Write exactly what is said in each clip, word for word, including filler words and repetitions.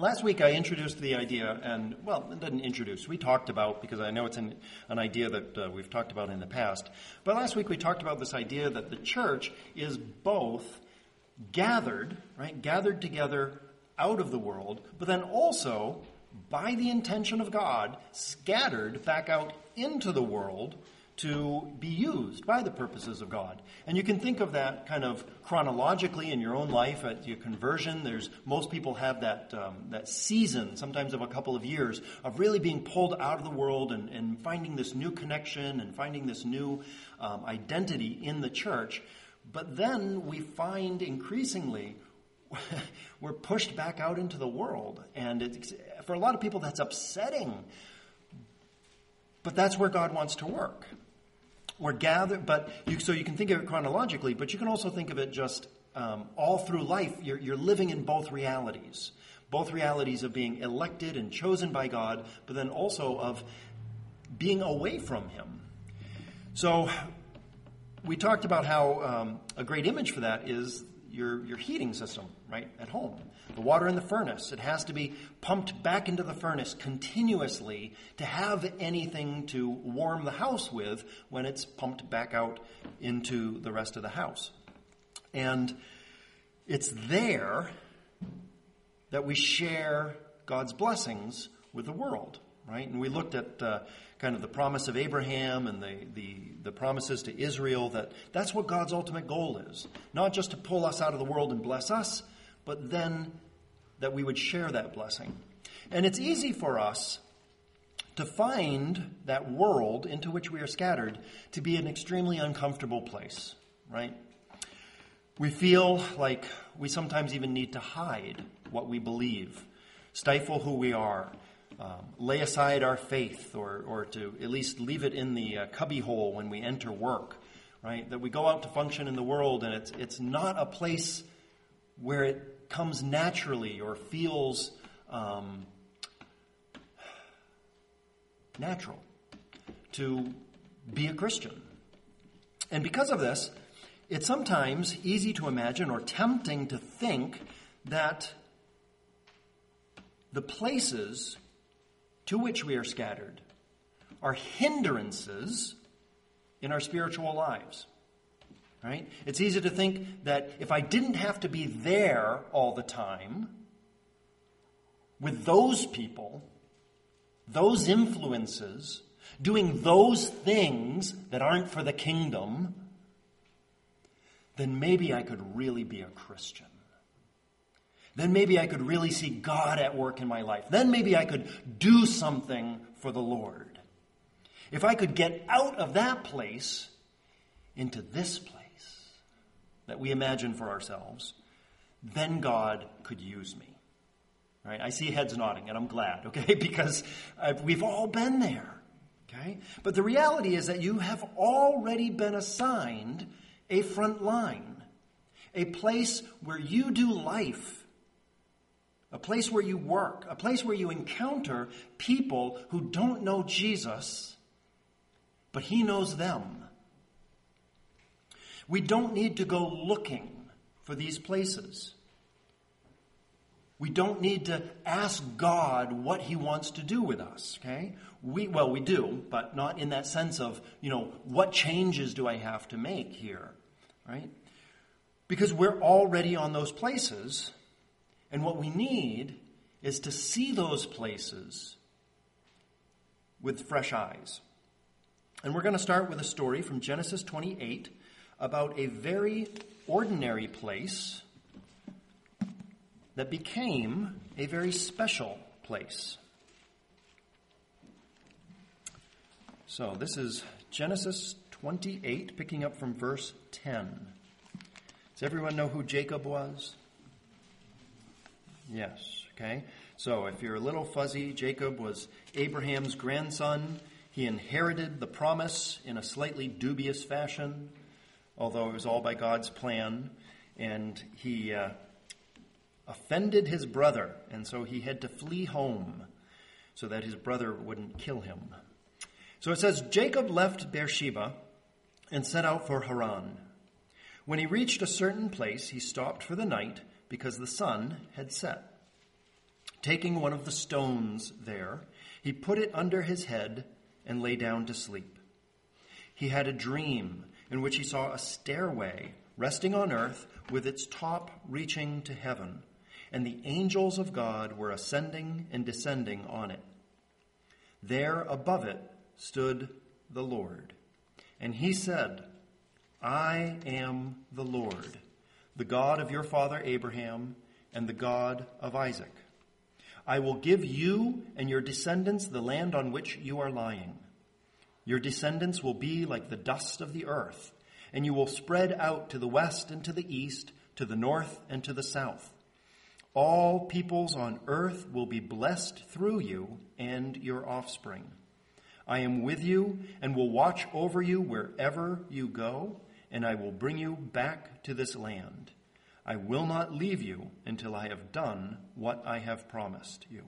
Last week I introduced the idea, and, well, it didn't introduce. We talked about, because I know it's an, an idea that uh, we've talked about in the past, but last week we talked about this idea that the church is both gathered, right, gathered together out of the world, but then also, by the intention of God, scattered back out into the world to be used by the purposes of God. And you can think of that kind of chronologically in your own life at your conversion. There's most people have that um, that season, sometimes of a couple of years, of really being pulled out of the world and, and finding this new connection and finding this new um, identity in the church. But then we find increasingly we're pushed back out into the world. And it's, for a lot of people, that's upsetting. But that's where God wants to work. We're gathered, but you, so you can think of it chronologically, but you can also think of it just um, all through life. You're, you're living in both realities. Both realities of being elected and chosen by God, but then also of being away from Him. So we talked about how um, a great image for that is your, your heating system, right, at home. The water in the furnace, it has to be pumped back into the furnace continuously to have anything to warm the house with when it's pumped back out into the rest of the house. And it's there that we share God's blessings with the world, right? And we looked at uh, kind of the promise of Abraham and the, the, the promises to Israel, that that's what God's ultimate goal is. Not just to pull us out of the world and bless us, but then that we would share that blessing. And it's easy for us to find that world into which we are scattered to be an extremely uncomfortable place, right? We feel like we sometimes even need to hide what we believe, stifle who we are, um, lay aside our faith, or, or to at least leave it in the uh, cubbyhole when we enter work, right? That we go out to function in the world and it's it's not a place where it comes naturally or feels um, natural to be a Christian. And because of this, it's sometimes easy to imagine or tempting to think that the places to which we are scattered are hindrances in our spiritual lives. Right? It's easy to think that if I didn't have to be there all the time with those people, those influences, doing those things that aren't for the kingdom, then maybe I could really be a Christian. Then maybe I could really see God at work in my life. Then maybe I could do something for the Lord. If I could get out of that place into this place that we imagine for ourselves, then God could use me. Right? I see heads nodding, and I'm glad, okay? Because uh, we've all been there, okay? But the reality is that you have already been assigned a front line, a place where you do life, a place where you work, a place where you encounter people who don't know Jesus, but He knows them. We don't need to go looking for these places. We don't need to ask God what He wants to do with us, okay? We, well, we do, but not in that sense of, you know, what changes do I have to make here, right? Because we're already on those places, and what we need is to see those places with fresh eyes. And we're going to start with a story from Genesis twenty-eight, about a very ordinary place that became a very special place. So this is Genesis twenty-eight, picking up from verse ten. Does everyone know who Jacob was? Yes, okay. So if you're a little fuzzy, Jacob was Abraham's grandson. He inherited the promise in a slightly dubious fashion, although it was all by God's plan, and he uh, offended his brother, and so he had to flee home so that his brother wouldn't kill him. So it says, Jacob left Beersheba and set out for Haran. When he reached a certain place, he stopped for the night because the sun had set. Taking one of the stones there, he put it under his head and lay down to sleep. He had a dream in which he saw a stairway resting on earth with its top reaching to heaven, and the angels of God were ascending and descending on it. There above it stood the Lord, and he said, I am the Lord, the God of your father Abraham and the God of Isaac. I will give you and your descendants the land on which you are lying. Your descendants will be like the dust of the earth, and you will spread out to the west and to the east, to the north and to the south. All peoples on earth will be blessed through you and your offspring. I am with you and will watch over you wherever you go, and I will bring you back to this land. I will not leave you until I have done what I have promised you.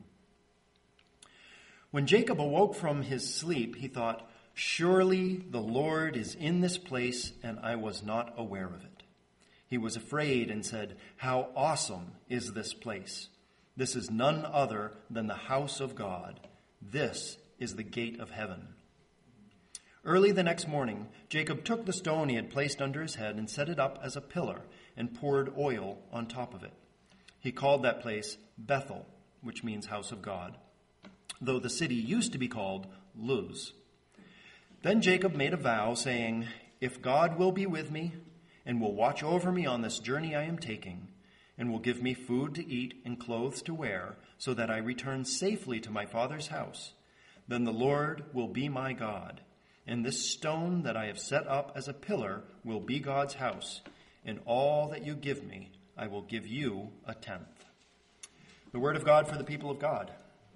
When Jacob awoke from his sleep, he thought, surely the Lord is in this place, and I was not aware of it. He was afraid and said, how awesome is this place! This is none other than the house of God. This is the gate of heaven. Early the next morning, Jacob took the stone he had placed under his head and set it up as a pillar and poured oil on top of it. He called that place Bethel, which means house of God, though the city used to be called Luz. Then Jacob made a vow, saying, if God will be with me and will watch over me on this journey I am taking, and will give me food to eat and clothes to wear, so that I return safely to my father's house, then the Lord will be my God, and this stone that I have set up as a pillar will be God's house, and all that you give me, I will give you a tenth. The word of God for the people of God.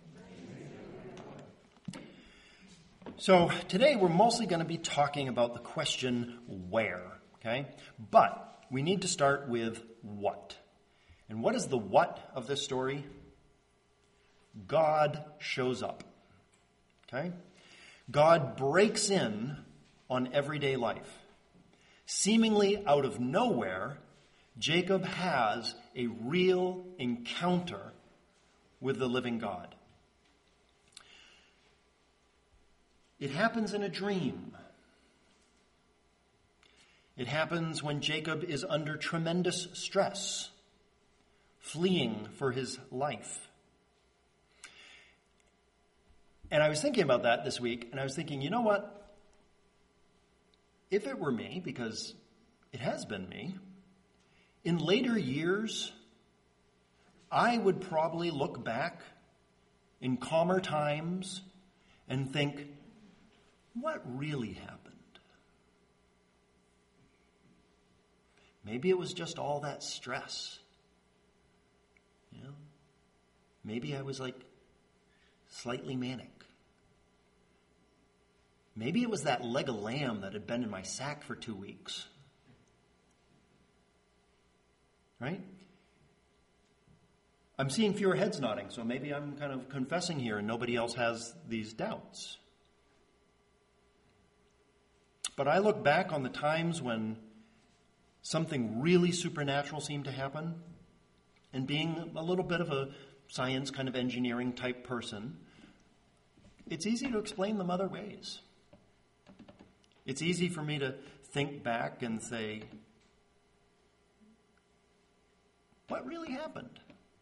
So today we're mostly going to be talking about the question where, okay? But we need to start with what. And what is the what of this story? God shows up, okay? God breaks in on everyday life. Seemingly out of nowhere, Jacob has a real encounter with the living God. It happens in a dream. It happens when Jacob is under tremendous stress, fleeing for his life. And I was thinking about that this week, and I was thinking, you know what? If it were me, because it has been me, in later years, I would probably look back in calmer times and think, what really happened? Maybe it was just all that stress. You know? Maybe I was like slightly manic. Maybe it was that leg of lamb that had been in my sack for two weeks. Right? I'm seeing fewer heads nodding, so maybe I'm kind of confessing here and nobody else has these doubts. But I look back on the times when something really supernatural seemed to happen, and being a little bit of a science kind of engineering type person, it's easy to explain them other ways. It's easy for me to think back and say, what really happened?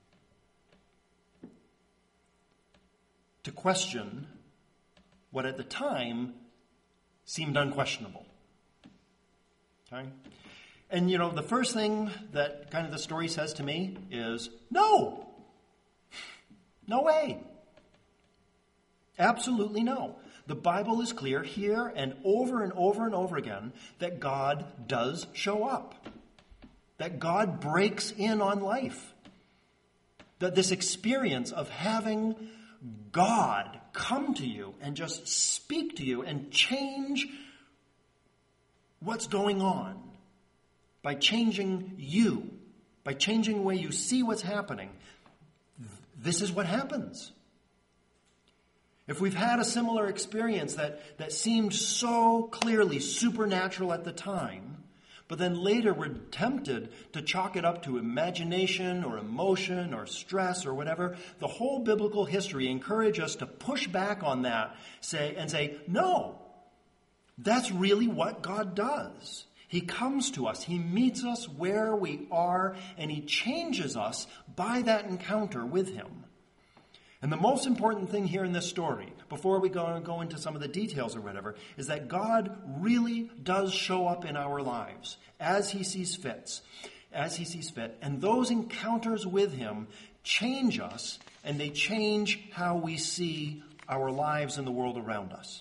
To question what at the time seemed unquestionable. Okay? And, you know, the first thing that kind of the story says to me is, no. No way. Absolutely no. The Bible is clear here and over and over and over again that God does show up. That God breaks in on life. That this experience of having God come to you and just speak to you and change what's going on by changing you, by changing the way you see what's happening. This is what happens. If we've had a similar experience that, that seemed so clearly supernatural at the time, But then later we're tempted to chalk it up to imagination or emotion or stress or whatever. The whole biblical history encourages us to push back on that say, and say, no, that's really what God does. He comes to us, he meets us where we are, and he changes us by that encounter with him. And the most important thing here in this story, before we go, go into some of the details or whatever, is that God really does show up in our lives as he sees fit, as he sees fit. And those encounters with him change us, and they change how we see our lives and the world around us.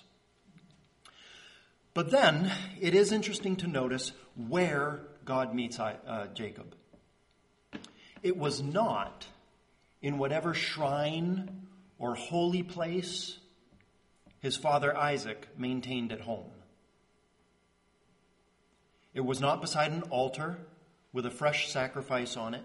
But then, it is interesting to notice where God meets uh, Jacob. It was not in whatever shrine or holy place his father Isaac maintained at home. It was not beside an altar with a fresh sacrifice on it.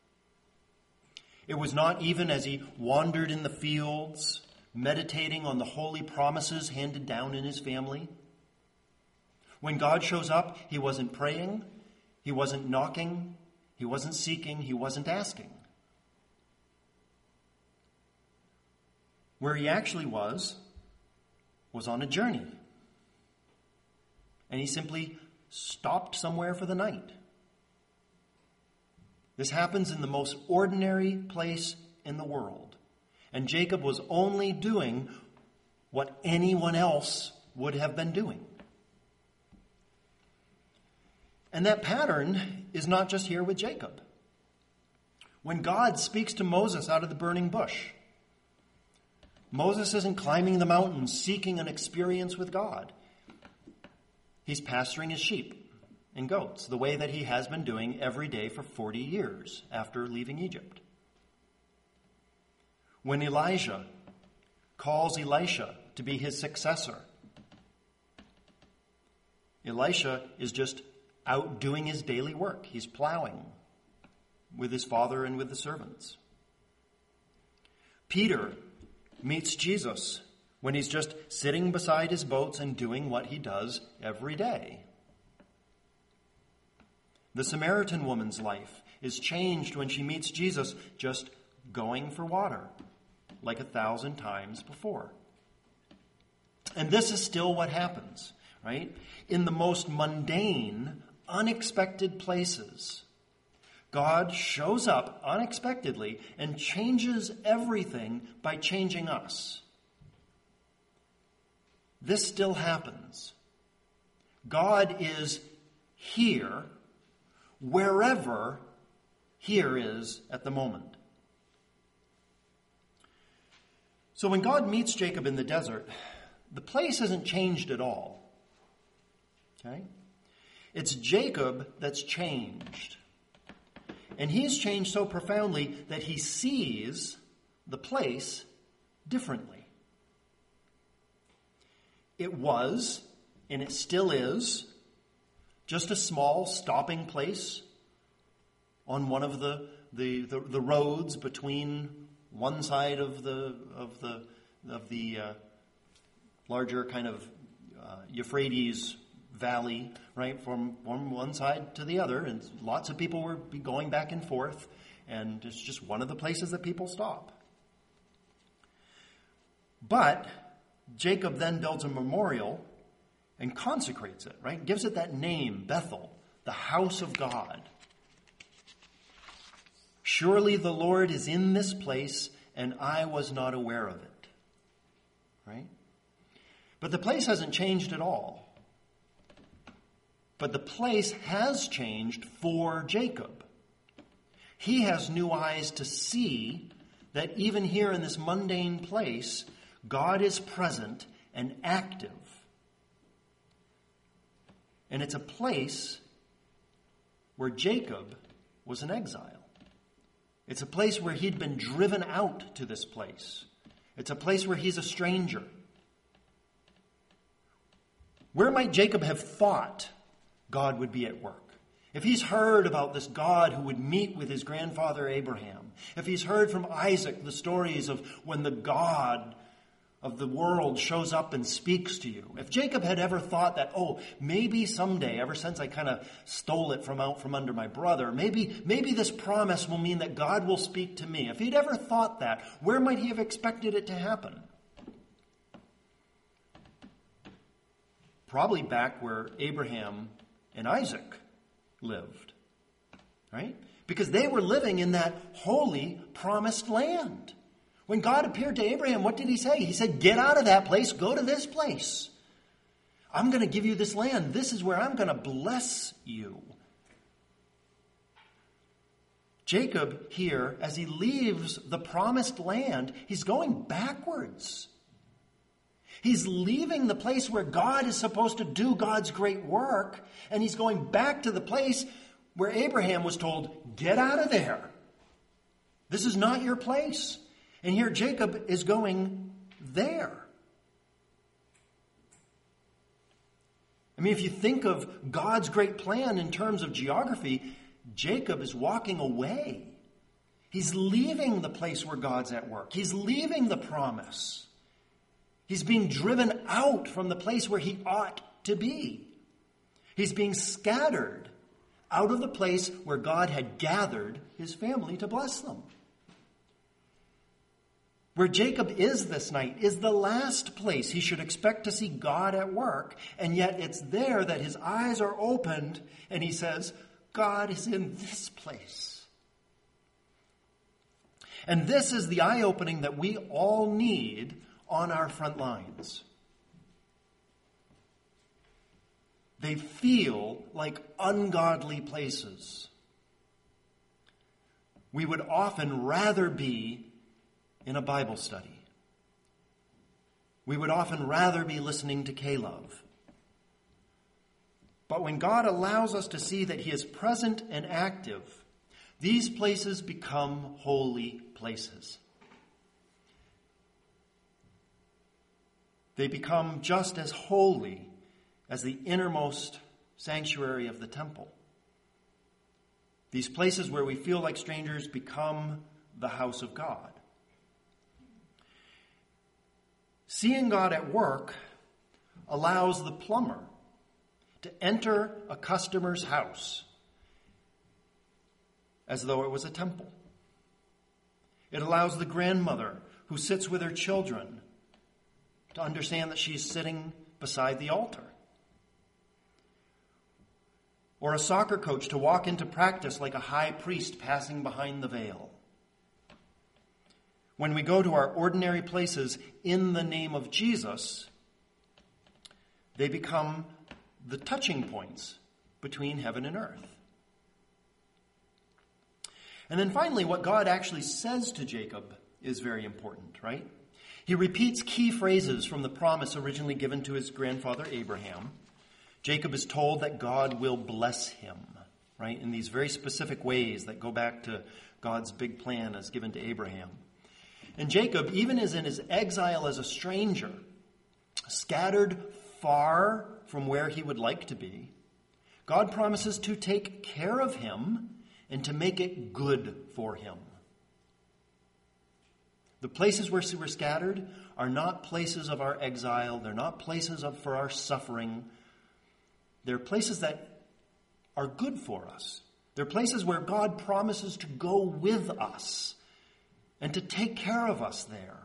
It was not even as he wandered in the fields, meditating on the holy promises handed down in his family. When God shows up, he wasn't praying, he wasn't knocking, he wasn't seeking, he wasn't asking. Where he actually was, was on a journey. And he simply stopped somewhere for the night. This happens in the most ordinary place in the world. And Jacob was only doing what anyone else would have been doing. And that pattern is not just here with Jacob. When God speaks to Moses out of the burning bush, Moses isn't climbing the mountains seeking an experience with God. He's pasturing his sheep and goats, the way that he has been doing every day for forty years after leaving Egypt. When Elijah calls Elisha to be his successor, Elisha is just out doing his daily work. He's plowing with his father and with the servants. Peter meets Jesus when he's just sitting beside his boats and doing what he does every day. The Samaritan woman's life is changed when she meets Jesus just going for water, like a thousand times before. And this is still what happens, right? In the most mundane, unexpected places, God shows up unexpectedly and changes everything by changing us. This still happens. God is here wherever here is at the moment. So when God meets Jacob in the desert, the place hasn't changed at all. Okay? It's Jacob that's changed. And he's changed so profoundly that he sees the place differently. It was, and it still is, just a small stopping place on one of the the, the, the roads between one side of the of the of the uh, larger kind of uh, Euphrates Valley, right, from, from one side to the other, and lots of people were going back and forth, and it's just one of the places that people stop. But Jacob then builds a memorial and consecrates it, right? Gives it that name, Bethel, the house of God. Surely the Lord is in this place, and I was not aware of it. Right? But the place hasn't changed at all. But the place has changed for Jacob. He has new eyes to see that even here in this mundane place, God is present and active. And it's a place where Jacob was in exile. It's a place where he'd been driven out to this place. It's a place where he's a stranger. Where might Jacob have thought God would be at work? If he's heard about this God who would meet with his grandfather Abraham, if he's heard from Isaac the stories of when the God of the world shows up and speaks to you, if Jacob had ever thought that, oh, maybe someday, ever since I kind of stole it from out from under my brother, maybe, maybe this promise will mean that God will speak to me. If he'd ever thought that, where might he have expected it to happen? Probably back where Abraham and Isaac lived, right? Because they were living in that holy, promised land. When God appeared to Abraham, what did he say? He said, get out of that place, go to this place. I'm going to give you this land. This is where I'm going to bless you. Jacob here, as he leaves the promised land, he's going backwards. He's leaving the place where God is supposed to do God's great work, and he's going back to the place where Abraham was told, get out of there. This is not your place. And here Jacob is going there. I mean, if you think of God's great plan in terms of geography, Jacob is walking away. He's leaving the place where God's at work. He's leaving the promise. He's being driven out from the place where he ought to be. He's being scattered out of the place where God had gathered his family to bless them. Where Jacob is this night is the last place he should expect to see God at work, and yet it's there that his eyes are opened and he says, God is in this place. And this is the eye-opening that we all need on our front lines. They feel like ungodly places. We would often rather be in a Bible study. We would often rather be listening to K-Love. But when God allows us to see that he is present and active, these places become holy places. They become just as holy as the innermost sanctuary of the temple. These places where we feel like strangers become the house of God. Seeing God at work allows the plumber to enter a customer's house as though it was a temple. It allows the grandmother who sits with her children to understand that she's sitting beside the altar. Or a soccer coach to walk into practice like a high priest passing behind the veil. When we go to our ordinary places in the name of Jesus, they become the touching points between heaven and earth. And then finally, what God actually says to Jacob is very important, right? He repeats key phrases from the promise originally given to his grandfather Abraham. Jacob is told that God will bless him, right? In these very specific ways that go back to God's big plan as given to Abraham. And Jacob, even as in his exile as a stranger, scattered far from where he would like to be, God promises to take care of him and to make it good for him. The places where we're scattered are not places of our exile. They're not places of, for our suffering. They're places that are good for us. They're places where God promises to go with us and to take care of us there.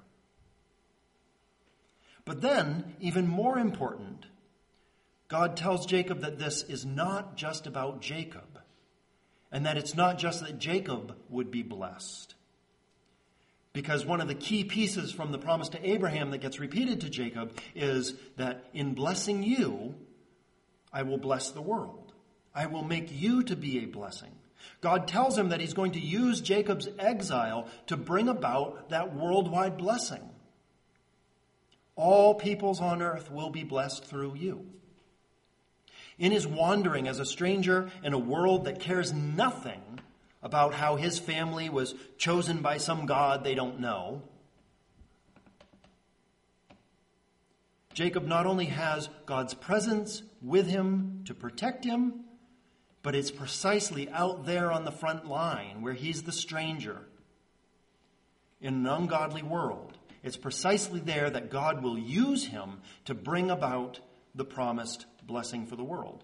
But then, even more important, God tells Jacob that this is not just about Jacob, and that it's not just that Jacob would be blessed. Because one of the key pieces from the promise to Abraham that gets repeated to Jacob is that in blessing you, I will bless the world. I will make you to be a blessing. God tells him that he's going to use Jacob's exile to bring about that worldwide blessing. All peoples on earth will be blessed through you. In his wandering as a stranger in a world that cares nothing about how his family was chosen by some God they don't know, Jacob not only has God's presence with him to protect him, but it's precisely out there on the front line where he's the stranger in an ungodly world. It's precisely there that God will use him to bring about the promised blessing for the world.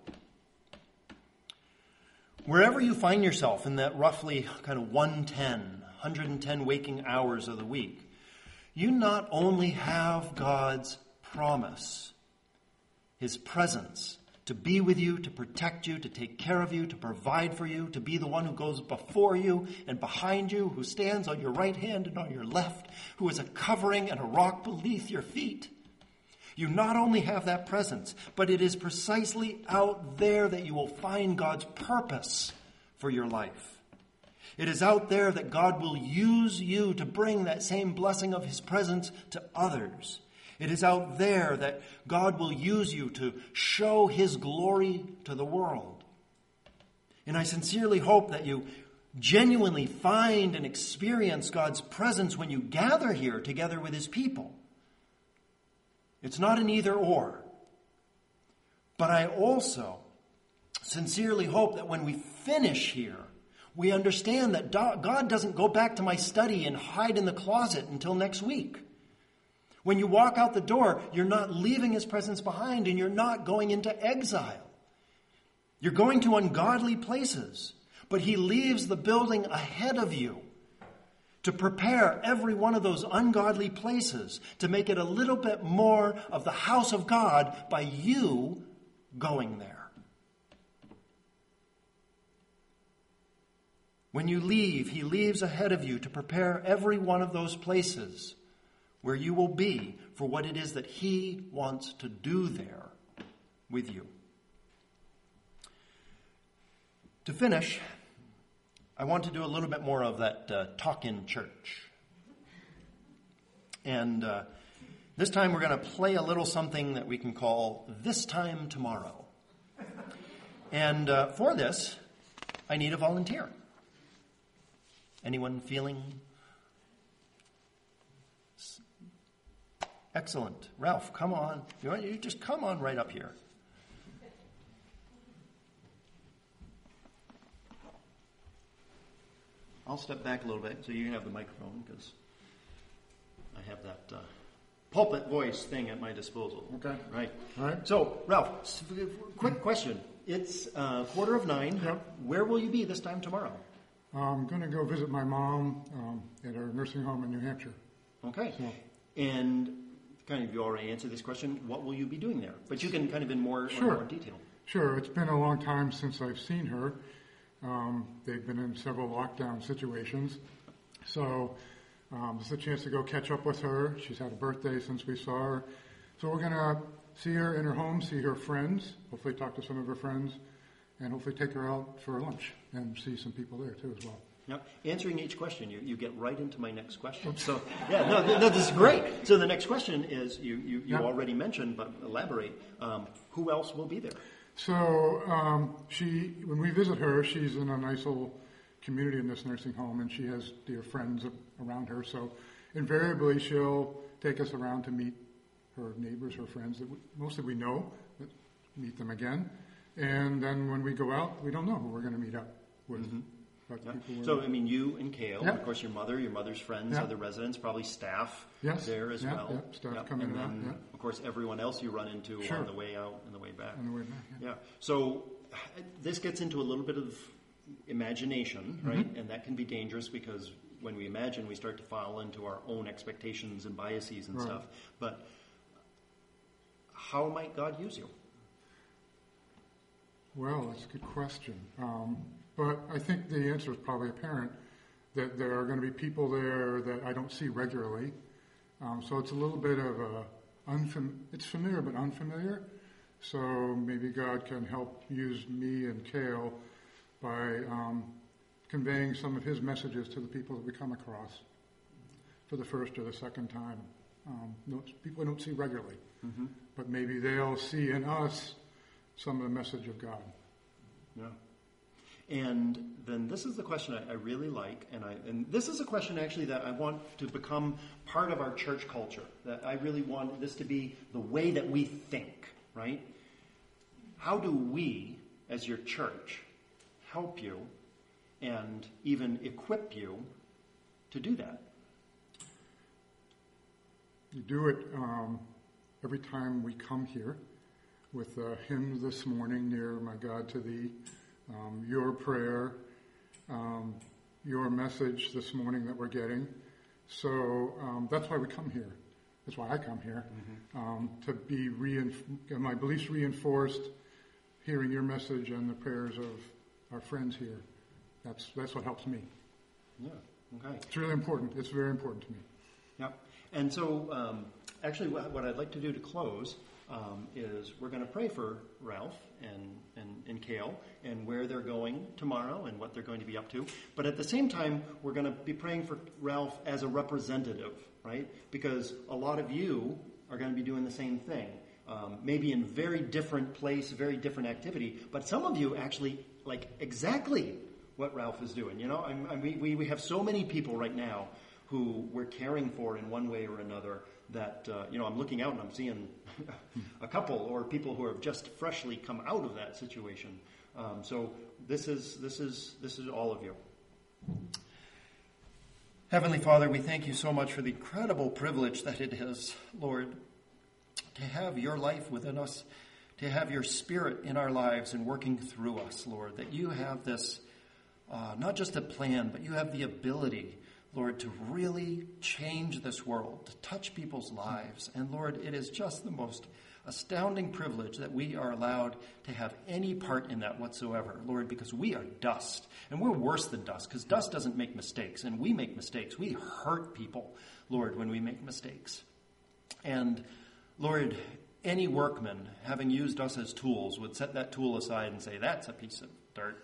Wherever you find yourself in that roughly kind of one ten, one hundred ten waking hours of the week, you not only have God's promise, his presence, to be with you, to protect you, to take care of you, to provide for you, to be the one who goes before you and behind you, who stands on your right hand and on your left, who is a covering and a rock beneath your feet. You not only have that presence, but it is precisely out there that you will find God's purpose for your life. It is out there that God will use you to bring that same blessing of his presence to others. It is out there that God will use you to show his glory to the world. And I sincerely hope that you genuinely find and experience God's presence when you gather here together with his people. It's not an either or. But I also sincerely hope that when we finish here, we understand that God doesn't go back to my study and hide in the closet until next week. When you walk out the door, you're not leaving his presence behind and you're not going into exile. You're going to ungodly places, but he leaves the building ahead of you to prepare every one of those ungodly places to make it a little bit more of the house of God by you going there. When you leave, he leaves ahead of you to prepare every one of those places where you will be for what it is that he wants to do there with you. To finish, I want to do a little bit more of that uh, talk in church. And uh, this time we're going to play a little something that we can call This Time Tomorrow. And uh, for this, I need a volunteer. Anyone feeling? Excellent. Ralph, come on. You want, you just come on right up here. I'll step back a little bit so you can have the microphone because I have that uh, pulpit voice thing at my disposal. Okay. Right. All right. So, Ralph, quick question. It's uh, quarter of nine. Yep. Where will you be this time tomorrow? I'm going to go visit my mom um, at her nursing home in New Hampshire. Okay. So. And kind of you already answered this question. What will you be doing there? But you can kind of in more, Sure. more detail. Sure. It's been a long time since I've seen her. Um, they've been in several lockdown situations. So um, this is a chance to go catch up with her. She's had a birthday since we saw her. So we're going to see her in her home, see her friends, hopefully talk to some of her friends, and hopefully take her out for lunch and see some people there too as well. Now, answering each question, you, you get right into my next question. So, yeah, no, th- this is great. So the next question is, you, you, you yeah. already mentioned, but elaborate, um, who else will be there? So um, she, when we visit her, she's in a nice little community in this nursing home, and she has dear friends around her. So invariably, she'll take us around to meet her neighbors, her friends that we, mostly we know, but meet them again. And then when we go out, we don't know who we're going to meet up with. Mm-hmm. But yeah. people So, I mean, you and Kale, yeah. of course, your mother, your mother's friends, yeah. other residents, probably staff yes. there as yeah, well. Yeah, staff yep. coming and out. then, Yeah. of course, everyone else you run into sure. on the way out and the way back. On the way back, yeah. yeah. So this gets into a little bit of imagination, right? Mm-hmm. And that can be dangerous because when we imagine, we start to fall into our own expectations and biases and right. stuff. But how might God use you? Well, that's a good question. Um, but I think the answer is probably apparent that there are going to be people there that I don't see regularly. Um, so it's a little bit of a, unfam- it's familiar but unfamiliar. So maybe God can help use me and Kale by um, conveying some of his messages to the people that we come across for the first or the second time. Um, no, people we don't see regularly. Mm-hmm. But maybe they'll see in us some of the message of God. Yeah. And then this is the question I, I really like, and I and this is a question actually that I want to become part of our church culture. That I really want this to be the way that we think, right? How do we, as your church, help you and even equip you to do that? you do it um, every time we come here with uh, hymns this morning, Near My God to Thee, um, your prayer, um, your message this morning that we're getting. So um, that's why we come here. That's why I come here, mm-hmm. um, to be reinf- get my beliefs reinforced, hearing your message and the prayers of our friends here. That's that's what helps me. Yeah, okay. It's really important. It's very important to me. Yeah, and so um, actually what, what I'd like to do to close um, is we're going to pray for Ralph and, and, and Kale and where they're going tomorrow and what they're going to be up to. But at the same time, we're going to be praying for Ralph as a representative, right? Because a lot of you are going to be doing the same thing. Um, maybe in very different place, very different activity, but some of you actually like exactly what Ralph is doing. You know, I'm, I'm, we, we have so many people right now who we're caring for in one way or another that, uh, you know, I'm looking out and I'm seeing a couple or people who have just freshly come out of that situation. Um, so this is, this is, this is all of you. Heavenly Father, we thank you so much for the incredible privilege that it is, Lord, to have your life within us, to have your Spirit in our lives and working through us, Lord, that you have this, uh, not just a plan, but you have the ability, Lord, to really change this world, to touch people's lives. And Lord, it is just the most astounding privilege that we are allowed to have any part in that whatsoever, Lord, because we are dust. And we're worse than dust, because dust doesn't make mistakes, and we make mistakes. We hurt people, Lord, when we make mistakes. And Lord, any workman, having used us as tools, would set that tool aside and say, that's a piece of dirt.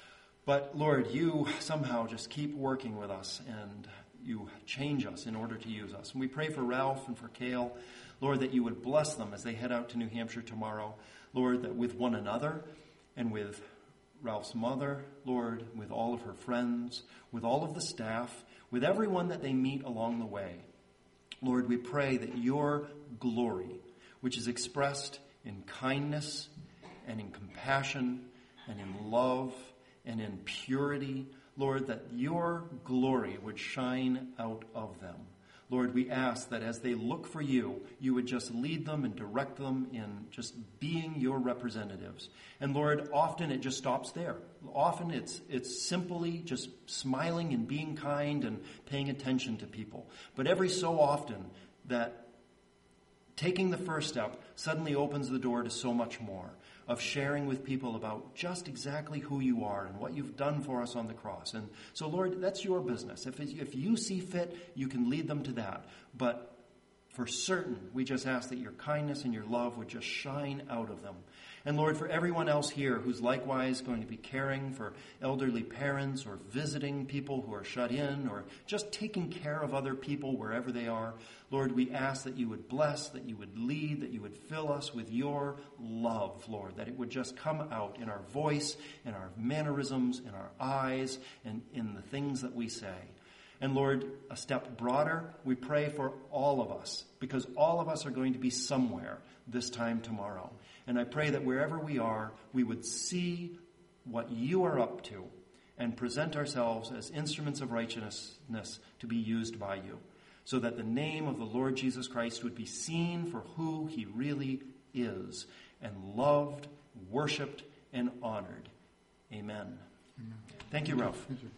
But Lord, you somehow just keep working with us, and you change us in order to use us. And we pray for Ralph and for Kale, Lord, that you would bless them as they head out to New Hampshire tomorrow. Lord, that with one another and with Ralph's mother, Lord, with all of her friends, with all of the staff, with everyone that they meet along the way, Lord, we pray that your glory, which is expressed in kindness and in compassion and in love and in purity, Lord, that your glory would shine out of them. Lord, we ask that as they look for you, you would just lead them and direct them in just being your representatives. And Lord, often it just stops there. Often it's it's simply just smiling and being kind and paying attention to people. But every so often that taking the first step suddenly opens the door to so much more, of sharing with people about just exactly who you are and what you've done for us on the cross. And so, Lord, that's your business. If, if you see fit, you can lead them to that. But for certain, we just ask that your kindness and your love would just shine out of them. And Lord, for everyone else here who's likewise going to be caring for elderly parents or visiting people who are shut in or just taking care of other people wherever they are, Lord, we ask that you would bless, that you would lead, that you would fill us with your love, Lord, that it would just come out in our voice, in our mannerisms, in our eyes, and in the things that we say. And Lord, a step broader, we pray for all of us, because all of us are going to be somewhere this time tomorrow. And I pray that wherever we are, we would see what you are up to and present ourselves as instruments of righteousness to be used by you, so that the name of the Lord Jesus Christ would be seen for who he really is, and loved, worshipped, and honored. Amen. Amen. Thank you, Ralph. Thank you.